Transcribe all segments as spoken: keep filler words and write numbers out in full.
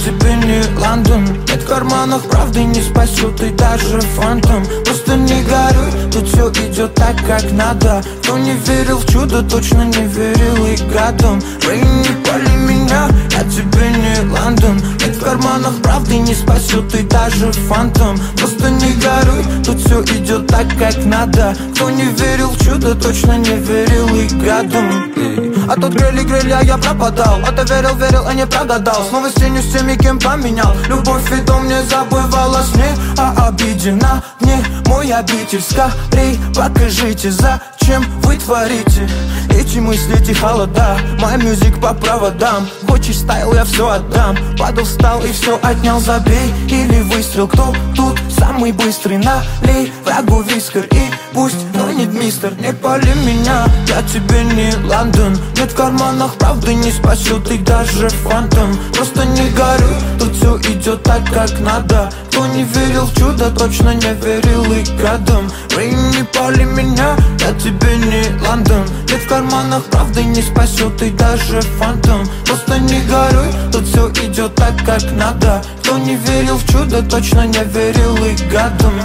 тебе не Лондон. Нет в карманах правды, не спасет и даже фантом. Просто не горюй, тут все идет так, как надо. Кто не верил в чудо, точно не верил и гадом. Рейн, не пали меня, я тебе не Лондон. Нет в карманах правды, не спасет и даже фантом. Просто не горюй, тут все идет так, как надо. Кто не верил в чудо, точно не верил и гадом. А тут грели, грели, а я пропадал. А ты верил, верил, а не прогадал. Снова с тенью, с теми, кем поменял. Любовь и дом не забывала сне, а обидена мне мой обитель. Скорей покажите, зачем вы творите эти мысли, эти холода. Мой мюзик по проводам. Хочешь стайл, я все отдам. Падал, встал и все отнял. Забей или выстрел. Кто тут самый быстрый? Налей врагу вискер и пусть тонет мистер. Не пали меня, я тебе не Лондон. Нет в карманах правды, не спасет и даже фантом. Просто не горюй, тут все идет так, как надо. Кто не верил в чудо, точно не верил и гадом. Рейн, не пали меня, я тебе не Лондон. Нет в карманах правды, не спасет и даже фантом. Просто не горюй, тут все идет так, как надо. Кто не верил в чудо, точно не верил и гадом.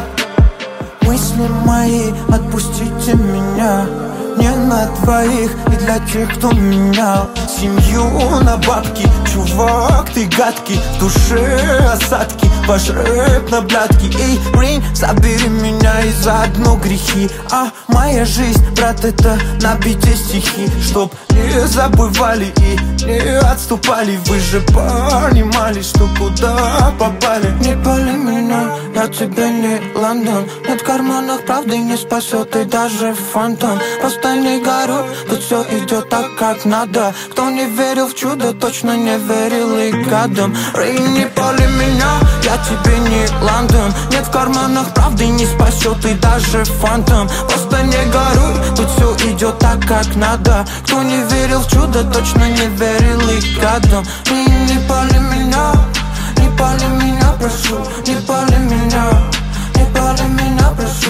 Мысли мои, отпустите меня. Не на двоих и для тех, кто менял семью на бабки. Чувак, ты гадкий, в душе осадки. Ваш рэп на блядки. Эй, Рейн, забери меня и заодно грехи. А моя жизнь, брат, это на бите стихи. Чтоб не забывали и не отступали. Вы же понимали, что куда попали. Не пали меня, я тебе не Лондон. Нет в карманах правды, не спасет и даже фантом. Просто не горюй, тут все идет так, как надо. Кто не верил в чудо, точно не верил и гадом. Рейн, не пали меня, я тебе не Лондон. Нет в карманах правды, не спасет и даже фантом. Просто не горюй, тут все идет так, как надо. Кто не верил в чудо, точно не верил и гадом. Рейн, не пали меня, не пали меня, прошу. Не пали меня, не пали меня, прошу.